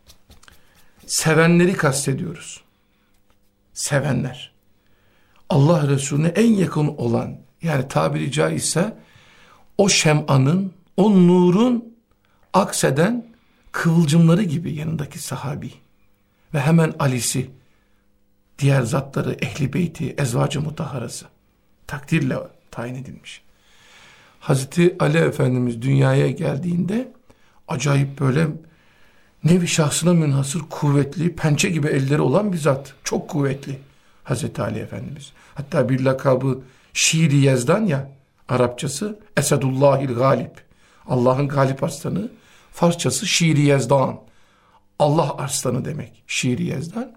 sevenleri kastediyoruz. Sevenler. Allah Resulüne en yakın olan, yani tabiri caizse o şem'anın, o nurun akseden kıvılcımları gibi yanındaki sahabi ve hemen Ali'si, diğer zatları, ehli beyti, ezvacı mutahharası takdirle tayin edilmiş. Hazreti Ali Efendimiz dünyaya geldiğinde acayip böyle nevi şahsına münhasır kuvvetli, pençe gibi elleri olan bir zat. Çok kuvvetli Hazreti Ali Efendimiz. Hatta bir lakabı Şiir-i Yezdan, ya Arapçası Esedullahil Galip, Allah'ın galip arslanı. Farsçası Şiir-i Yezdan, Allah arslanı demek Şiir-i Yezdan.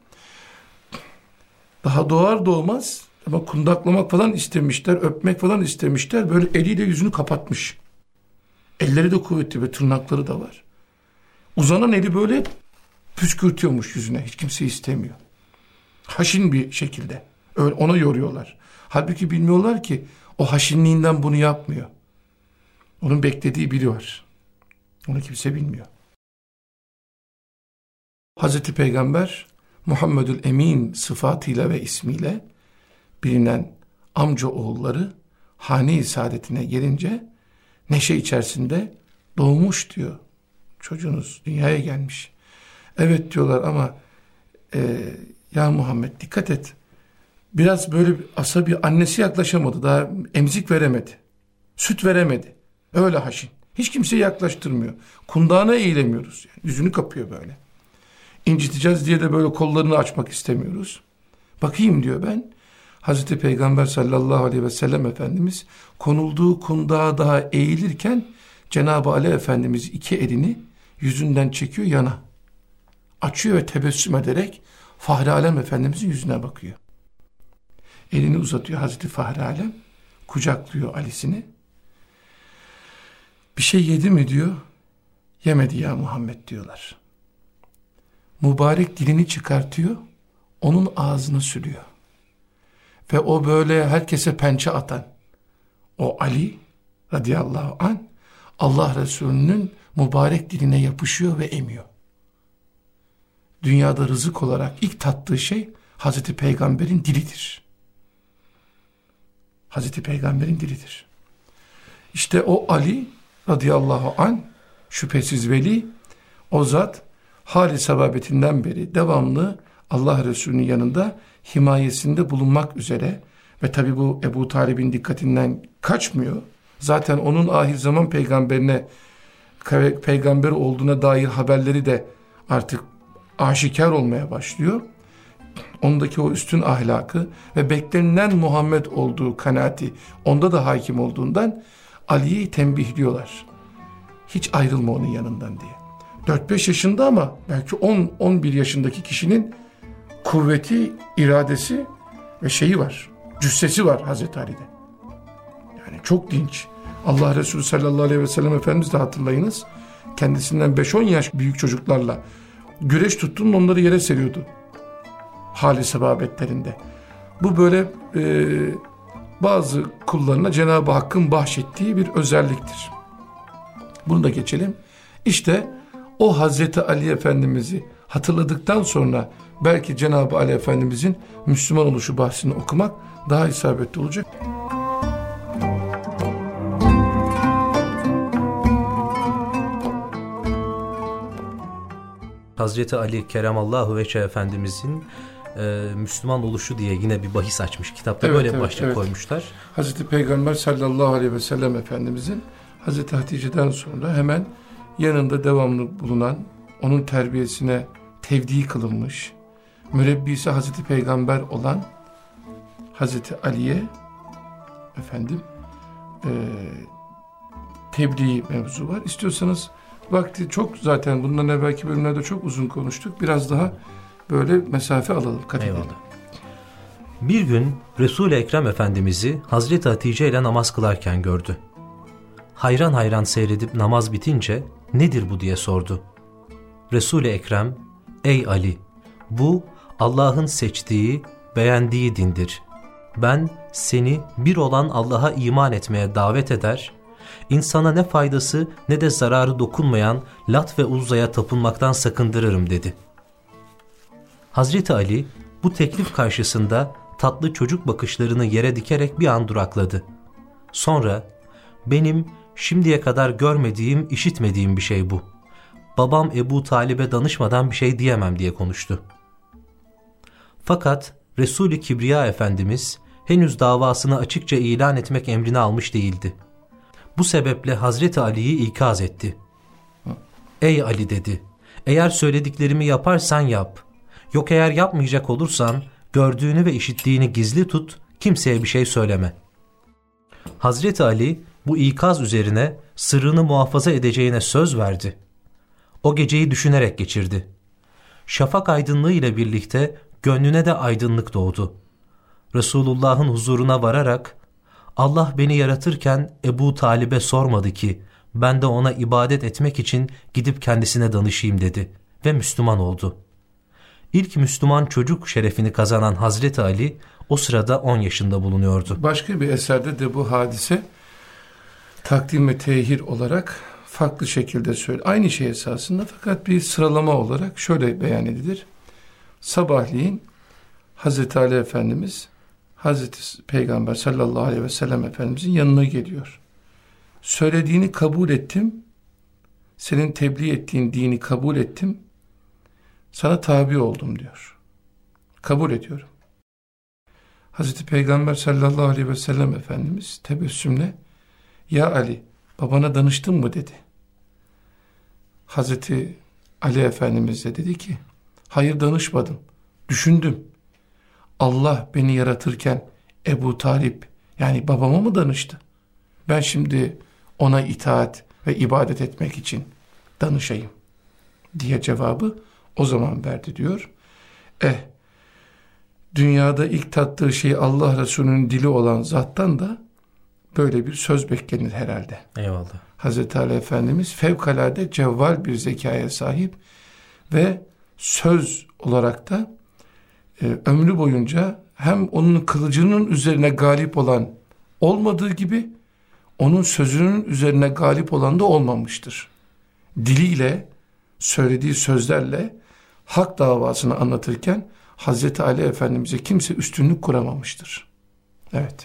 Daha doğar doğmaz ama kundaklamak falan istemişler, öpmek falan istemişler. Böyle eliyle yüzünü kapatmış. Elleri de kuvvetli ve tırnakları da var. Uzanan eli böyle püskürtüyormuş yüzüne. Hiç kimse istemiyor. Haşin bir şekilde. Öyle ona yoruyorlar. Halbuki bilmiyorlar ki o haşinliğinden bunu yapmıyor. Onun beklediği biri var. Onu kimse bilmiyor. Hazreti Peygamber Muhammedül Emin sıfatıyla ve ismiyle bilinen amca oğulları hane-i saadetine gelince neşe içerisinde doğmuş diyor. Çocuğunuz dünyaya gelmiş. Evet diyorlar ama ya Muhammed dikkat et. Biraz böyle asabi, annesi yaklaşamadı. Daha emzik veremedi. Süt veremedi. Öyle haşin. Hiç kimseyi yaklaştırmıyor. Kundağına eğilemiyoruz. Yani yüzünü kapıyor böyle. İnciteceğiz diye de böyle kollarını açmak istemiyoruz. Bakayım diyor ben. Hazreti Peygamber sallallahu aleyhi ve sellem Efendimiz konulduğu kundağa daha eğilirken Cenab-ı Ali Efendimiz iki elini yüzünden çekiyor yana. Açıyor ve tebessüm ederek Fahri Alem Efendimizin yüzüne bakıyor. Elini uzatıyor Hazreti Fahri Alem. Kucaklıyor Ali'sini. Bir şey yedi mi diyor. Yemedi ya Muhammed diyorlar. Mübarek dilini çıkartıyor. Onun ağzına sürüyor. Ve o böyle herkese pençe atan o Ali radıyallahu anh Allah Resulü'nün mübarek diline yapışıyor ve emiyor. Dünyada rızık olarak ilk tattığı şey Hazreti Peygamber'in dilidir. Hazreti Peygamber'in dilidir. İşte o Ali radıyallahu anh şüphesiz veli, o zat hali sebabetinden beri devamlı Allah Resulü'nün yanında himayesinde bulunmak üzere ve tabi bu Ebu Talib'in dikkatinden kaçmıyor. Zaten onun ahir zaman peygamber olduğuna dair haberleri de artık aşikar olmaya başlıyor. Ondaki o üstün ahlakı ve beklenilen Muhammed olduğu kanaati onda da hakim olduğundan Ali'yi tembihliyorlar. Hiç ayrılma onun yanından diye. 4-5 yaşında ama belki 10-11 yaşındaki kişinin kuvveti, iradesi ve şeyi var. Cüssesi var Hazreti Ali'de. Yani çok dinç. Allah Resulü sallallahu aleyhi ve sellem Efendimiz de hatırlayınız. Kendisinden 5-10 yaş büyük çocuklarla güreş tuttuğunda onları yere seriyordu. Hali sebabetlerinde. Bu böyle bazı kullarına Cenab-ı Hakk'ın bahşettiği bir özelliktir. Bunu da geçelim. İşte o Hazreti Ali Efendimiz'i hatırladıktan sonra belki Cenab-ı Ali Efendimiz'in Müslüman oluşu bahsini okumak daha isabetli olacak. Hazreti Ali Keremallahu Veçhe Efendimizin Müslüman oluşu diye yine bir bahis açmış. Kitapta böyle bir başlık koymuşlar. Hazreti Peygamber sallallahu aleyhi ve sellem Efendimizin Hazreti Hatice'den sonra hemen yanında devamlı bulunan, onun terbiyesine tevdi kılınmış, mürebbisi Hazreti Peygamber olan Hazreti Ali'ye tebliğ mevzu var. İstiyorsanız vakti çok, zaten bundan evvelki bölümlerde çok uzun konuştuk. Biraz daha böyle mesafe alalım. Eyvallah. Bir gün Resul-i Ekrem Efendimiz'i Hazreti Hatice ile namaz kılarken gördü. Hayran hayran seyredip namaz bitince nedir bu diye sordu. Resul-i Ekrem, ey Ali, bu Allah'ın seçtiği, beğendiği dindir. Ben seni bir olan Allah'a iman etmeye davet eder, insana ne faydası ne de zararı dokunmayan Lat ve Uzza'ya tapınmaktan sakındırırım dedi. Hazreti Ali bu teklif karşısında tatlı çocuk bakışlarını yere dikerek bir an durakladı. Sonra benim şimdiye kadar görmediğim, işitmediğim bir şey bu. Babam Ebu Talib'e danışmadan bir şey diyemem diye konuştu. Fakat Resul-i Kibriya Efendimiz henüz davasını açıkça ilan etmek emrini almış değildi. Bu sebeple Hazreti Ali'yi ikaz etti. Ey Ali dedi, eğer söylediklerimi yaparsan yap. Yok eğer yapmayacak olursan gördüğünü ve işittiğini gizli tut, kimseye bir şey söyleme. Hazreti Ali bu ikaz üzerine sırrını muhafaza edeceğine söz verdi. O geceyi düşünerek geçirdi. Şafak aydınlığı ile birlikte gönlüne de aydınlık doğdu. Resulullah'ın huzuruna vararak, Allah beni yaratırken Ebu Talib'e sormadı ki, ben de ona ibadet etmek için gidip kendisine danışayım dedi ve Müslüman oldu. İlk Müslüman çocuk şerefini kazanan Hazreti Ali o sırada 10 yaşında bulunuyordu. Başka bir eserde de bu hadise takdim ve tehir olarak farklı şekilde aynı şey esasında, fakat bir sıralama olarak şöyle beyan edilir. Sabahleyin Hazreti Ali Efendimiz Hazreti Peygamber sallallahu aleyhi ve sellem Efendimizin yanına geliyor. Söylediğini kabul ettim, senin tebliğ ettiğin dini kabul ettim, sana tabi oldum diyor. Kabul ediyorum. Hazreti Peygamber sallallahu aleyhi ve sellem Efendimiz tebessümle, ya Ali, babana danıştın mı dedi. Hazreti Ali Efendimiz de dedi ki, hayır danışmadım, düşündüm. Allah beni yaratırken Ebu Talip, yani babama mı danıştı? Ben şimdi ona itaat ve ibadet etmek için danışayım diye cevabı o zaman verdi diyor. Dünyada ilk tattığı şey Allah Resulü'nün dili olan zattan da böyle bir söz beklenir herhalde. Eyvallah. Hazreti Ali Efendimiz fevkalade cevval bir zekaya sahip ve söz olarak da ömrü boyunca hem onun kılıcının üzerine galip olan olmadığı gibi onun sözünün üzerine galip olan da olmamıştır. Diliyle, söylediği sözlerle hak davasını anlatırken Hazreti Ali Efendimiz'e kimse üstünlük kuramamıştır. Evet.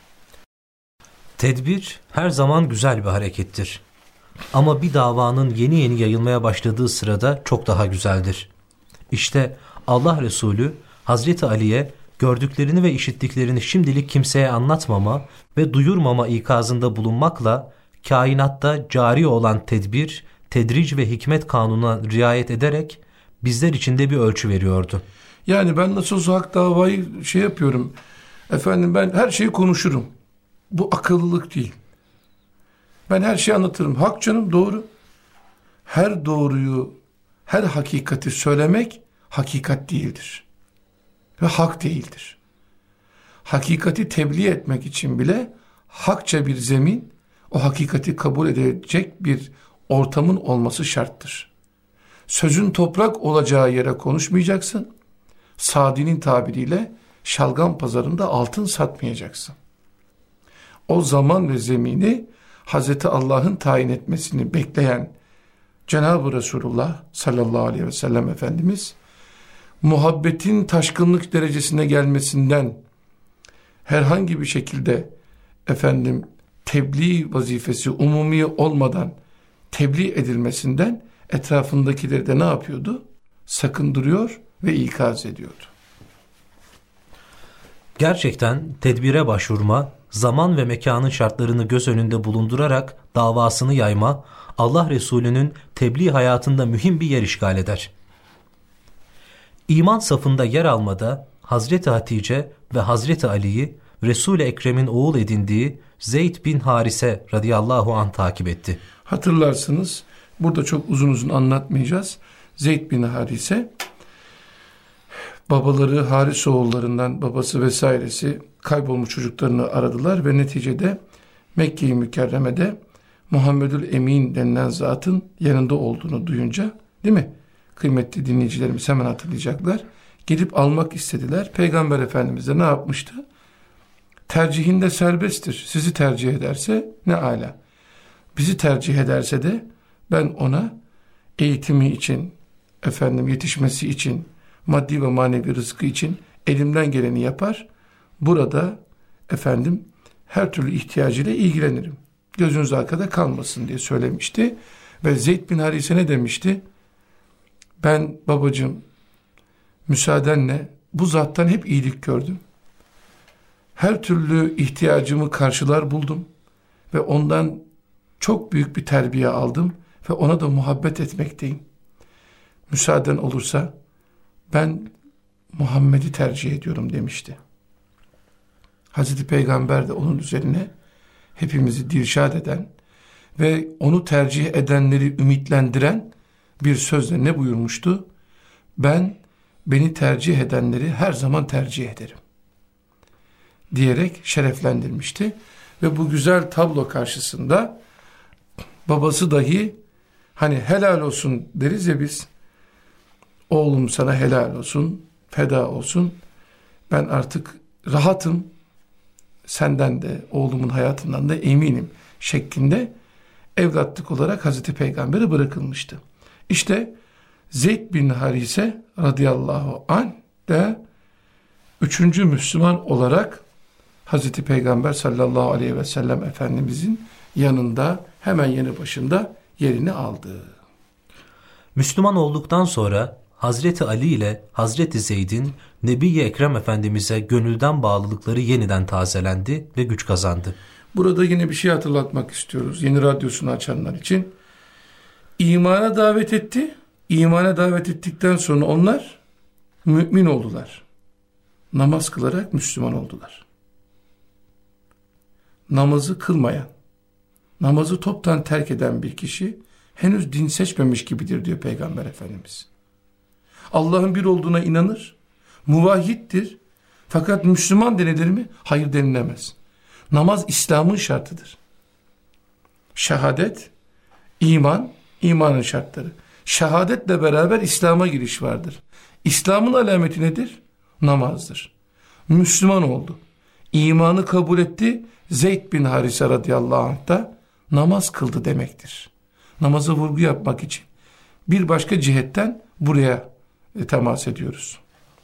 Tedbir her zaman güzel bir harekettir. Ama bir davanın yeni yeni yayılmaya başladığı sırada çok daha güzeldir. İşte Allah Resulü Hazreti Ali'ye gördüklerini ve işittiklerini şimdilik kimseye anlatmama ve duyurmama ikazında bulunmakla kainatta cari olan tedbir, tedric ve hikmet kanununa riayet ederek bizler için de bir ölçü veriyordu. Yani ben nasıl olsa hak davayı yapıyorum. Efendim ben her şeyi konuşurum. Bu akıllılık değil. Ben her şeyi anlatırım. Hak canım, doğru. her doğruyu, her hakikati söylemek hakikat değildir. Ve hak değildir. Hakikati tebliğ etmek için bile hakça bir zemin, o hakikati kabul edecek bir ortamın olması şarttır. Sözün toprak olacağı yere konuşmayacaksın. Sadi'nin tabiriyle şalgam pazarında altın satmayacaksın. O zaman ve zemini Hazreti Allah'ın tayin etmesini bekleyen Cenab-ı Resulullah sallallahu aleyhi ve sellem Efendimiz, muhabbetin taşkınlık derecesine gelmesinden, herhangi bir şekilde tebliğ vazifesi umumi olmadan tebliğ edilmesinden etrafındakileri de ne yapıyordu? Sakındırıyor ve ikaz ediyordu. Gerçekten tedbire başvurma, zaman ve mekanın şartlarını göz önünde bulundurarak davasını yayma, Allah Resulü'nün tebliğ hayatında mühim bir yer işgal eder. İman safında yer almada Hazreti Hatice ve Hazreti Ali'yi Resul-i Ekrem'in oğul edindiği Zeyd bin Harise radıyallahu anh takip etti. Hatırlarsınız, burada çok uzun uzun anlatmayacağız. Zeyd bin Harise, babaları Haris oğullarından babası vesairesi kaybolmuş çocuklarını aradılar ve neticede Mekke-i Mükerreme'de Muhammedül Emin denilen zatın yanında olduğunu duyunca, değil mi? Kıymetli dinleyicilerimiz hemen hatırlayacaklar. Gelip almak istediler. Peygamber Efendimiz de ne yapmıştı? Tercihinde serbesttir. Sizi tercih ederse ne âlâ. Bizi tercih ederse de ben ona eğitimi için, yetişmesi için, maddi ve manevi rızkı için elimden geleni yapar. Burada her türlü ihtiyacıyla ilgilenirim. Gözünüz arkada kalmasın diye söylemişti. Ve Zeyd bin Harise ne demişti? Ben babacığım, müsaadenle bu zattan hep iyilik gördüm. Her türlü ihtiyacımı karşılar buldum. Ve ondan çok büyük bir terbiye aldım. Ve ona da muhabbet etmekteyim. Müsaaden olursa ben Muhammed'i tercih ediyorum demişti. Hazreti Peygamber de onun üzerine hepimizi dirşad eden ve onu tercih edenleri ümitlendiren bir sözle ne buyurmuştu? Beni tercih edenleri her zaman tercih ederim diyerek şereflendirmişti. Ve bu güzel tablo karşısında babası dahi hani helal olsun deriz ya biz, oğlum sana helal olsun, feda olsun, ben artık rahatım, senden de oğlumun hayatından da eminim şeklinde evlatlık olarak Hazreti Peygamber'e bırakılmıştı. İşte Zeyd bin Harise radıyallahu anh de 3. Müslüman olarak Hazreti Peygamber sallallahu aleyhi ve sellem Efendimizin yanında hemen yanı başında yerini aldı. Müslüman olduktan sonra Hazreti Ali ile Hazreti Zeyd'in Nebi-i Ekrem Efendimiz'e gönülden bağlılıkları yeniden tazelendi ve güç kazandı. Burada yine bir şey hatırlatmak istiyoruz yeni radyosunu açanlar için. İmana davet etti. İmana davet ettikten sonra onlar mümin oldular. Namaz kılarak Müslüman oldular. Namazı kılmayan, namazı toptan terk eden bir kişi henüz din seçmemiş gibidir diyor Peygamber Efendimiz. Allah'ın bir olduğuna inanır, muvahhiddir. Fakat Müslüman denilir mi? Hayır, denilemez. Namaz İslam'ın şartıdır. Şehadet, imanın şartları. Şehadetle beraber İslam'a giriş vardır. İslam'ın alameti nedir? Namazdır. Müslüman oldu. İmanı kabul etti. Zeyd bin Harise radıyallahu anh da namaz kıldı demektir. Namaza vurgu yapmak için bir başka cihetten buraya temas ediyoruz.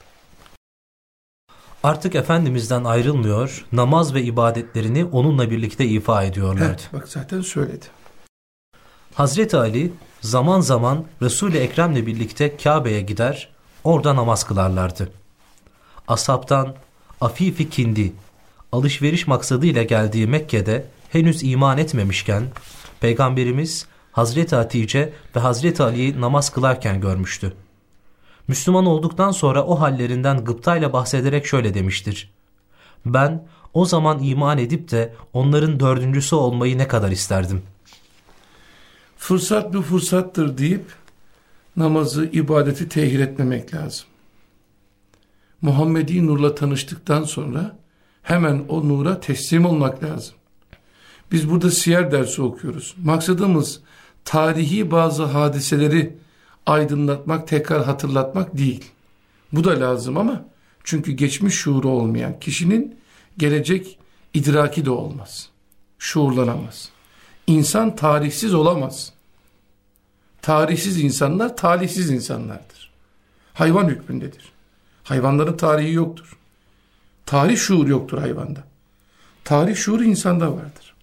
Artık Efendimiz'den ayrılmıyor, namaz ve ibadetlerini onunla birlikte ifa ediyorlardı. Evet, bak zaten söyledi. Hazreti Ali zaman zaman Resul-i Ekrem'le birlikte Kabe'ye gider, orada namaz kılarlardı. Ashabtan Afifi Kindi, alışveriş maksadıyla geldiği Mekke'de henüz iman etmemişken, Peygamberimiz Hazreti Hatice ve Hazreti Ali'yi namaz kılarken görmüştü. Müslüman olduktan sonra o hallerinden gıptayla bahsederek şöyle demiştir: ben o zaman iman edip de onların dördüncüsü olmayı ne kadar isterdim. fırsat bir fırsattır deyip namazı, ibadeti tehir etmemek lazım. Muhammedi nurla tanıştıktan sonra hemen o nura teslim olmak lazım. Biz burada siyer dersi okuyoruz. Maksadımız tarihi bazı hadiseleri aydınlatmak, tekrar hatırlatmak değil. Bu da lazım ama çünkü geçmiş şuuru olmayan kişinin gelecek idraki de olmaz. Şuurlanamaz. İnsan tarihsiz olamaz. Tarihsiz insanlar talihsiz insanlardır. Hayvan hükmündedir. Hayvanların tarihi yoktur. Tarih şuuru yoktur hayvanda. Tarih şuuru insanda vardır.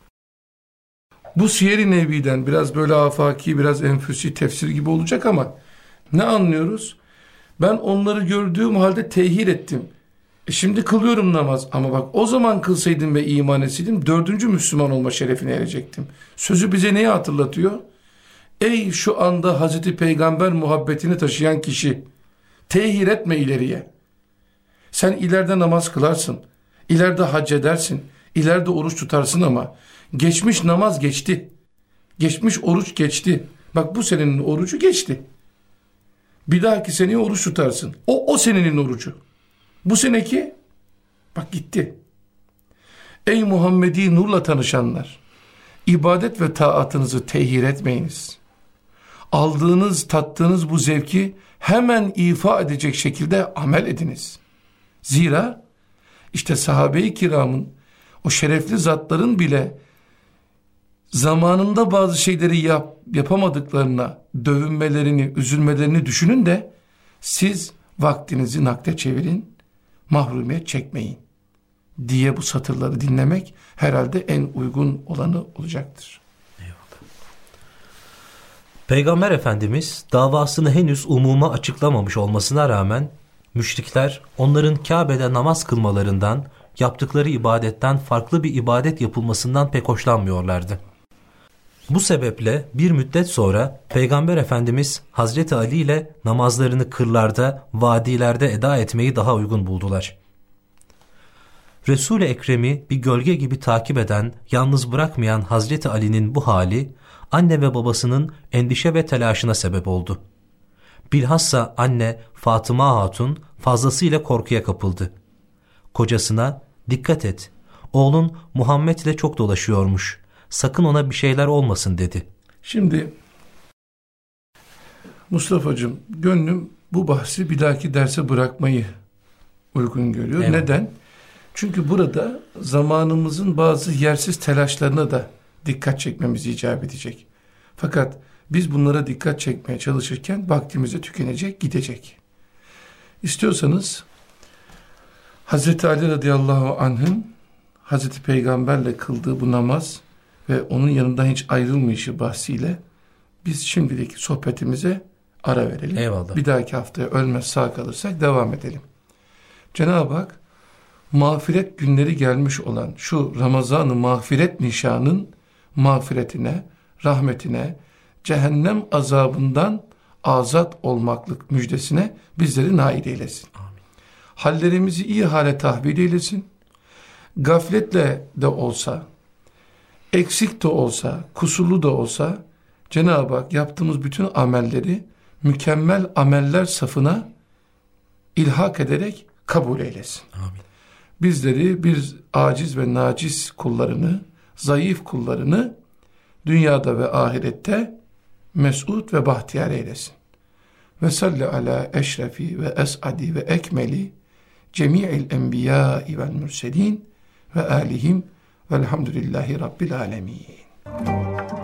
Bu Siyer-i Nebi'den biraz böyle afaki, biraz enfüsi tefsir gibi olacak ama ne anlıyoruz? Ben onları gördüğüm halde tehir ettim. Şimdi kılıyorum namaz ama bak o zaman kılsaydım ve iman etseydim 4. Müslüman olma şerefine erecektim. Sözü bize neyi hatırlatıyor? Ey şu anda Hazreti Peygamber muhabbetini taşıyan kişi, tehir etme ileriye. Sen ileride namaz kılarsın, ileride hac edersin, ileride oruç tutarsın ama geçmiş namaz geçti. Geçmiş oruç geçti. Bak bu senenin orucu geçti. Bir dahaki seneye oruç tutarsın. O senenin orucu. Bu seneki bak gitti. Ey Muhammedi nurla tanışanlar, ibadet ve taatınızı tehir etmeyiniz. Aldığınız, tattığınız bu zevki hemen ifa edecek şekilde amel ediniz. Zira işte sahabe-i kiramın, o şerefli zatların bile zamanında bazı şeyleri yapamadıklarına dövünmelerini, üzülmelerini düşünün de siz vaktinizi nakde çevirin, mahrumiyet çekmeyin diye bu satırları dinlemek herhalde en uygun olanı olacaktır. Peygamber Efendimiz davasını henüz umuma açıklamamış olmasına rağmen müşrikler onların Kabe'de namaz kılmalarından, yaptıkları ibadetten farklı bir ibadet yapılmasından pek hoşlanmıyorlardı. Bu sebeple bir müddet sonra Peygamber Efendimiz Hazreti Ali ile namazlarını kırlarda, vadilerde eda etmeyi daha uygun buldular. Resul-i Ekrem'i bir gölge gibi takip eden, yalnız bırakmayan Hazreti Ali'nin bu hali, anne ve babasının endişe ve telaşına sebep oldu. Bilhassa anne Fatıma Hatun fazlasıyla korkuya kapıldı. Kocasına, "Dikkat et, oğlun Muhammed ile çok dolaşıyormuş, sakın ona bir şeyler olmasın" dedi. Şimdi Mustafa'cığım, gönlüm bu bahsi bir dahaki derse bırakmayı uygun görüyor. Evet. Neden? Çünkü burada zamanımızın bazı yersiz telaşlarına da dikkat çekmemiz icap edecek. Fakat biz bunlara dikkat çekmeye çalışırken vaktimiz de tükenecek, gidecek. İstiyorsanız Hazreti Ali radıyallahu anh'ın Hazreti Peygamberle kıldığı bu namaz ve onun yanından hiç ayrılmayışı bahsiyle biz şimdilik sohbetimize ara verelim. Eyvallah. Bir dahaki haftaya ölmez sağ kalırsak devam edelim. Cenab-ı Hak mağfiret günleri gelmiş olan şu Ramazan-ı mağfiret nişanın mağfiretine, rahmetine, cehennem azabından azat olmaklık müjdesine bizleri nail eylesin. Amin. Hallerimizi iyi hale tahvil eylesin. Gafletle de olsa, eksik de olsa, kusurlu da olsa Cenab-ı Hak yaptığımız bütün amelleri mükemmel ameller safına ilhak ederek kabul eylesin. Amin. Bizleri, bir aciz ve naciz kullarını, zayıf kullarını dünyada ve ahirette mes'ud ve bahtiyar eylesin. Ve salli ala eşrefi ve es'adi ve ekmeli cemi'il enbiyâi vel mürselin ve alihim velhamdülillahi rabbil alemin.